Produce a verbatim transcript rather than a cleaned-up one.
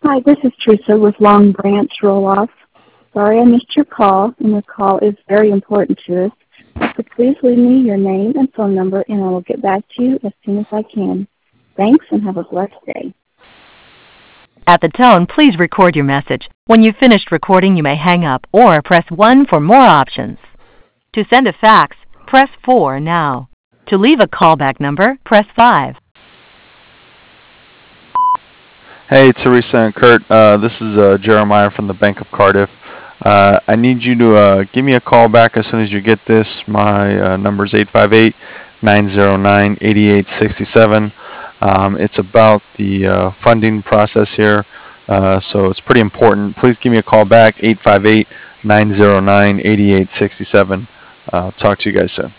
Hi, this is Teresa with Long Branch Roll-Off. Sorry I missed your call, and your call is very important to us. So please leave me your name and phone number, and I will get back to you as soon as I can. Thanks, and have a blessed day. At the tone, please record your message. When you've finished recording, you may hang up or press one for more options. To send a fax, press four now. To leave a callback number, press five. Hey, Teresa and Kurt. Uh, this is uh, Jeremiah from the Bank of Cardiff. Uh, I need you to uh, give me a call back as soon as you get this. My uh, number is eight five eight, nine zero nine, eight eight six seven. Um, it's about the uh, funding process here, uh, so it's pretty important. Please give me a call back, eight five eight, nine zero nine, eight eight six seven. Uh, talk to you guys soon.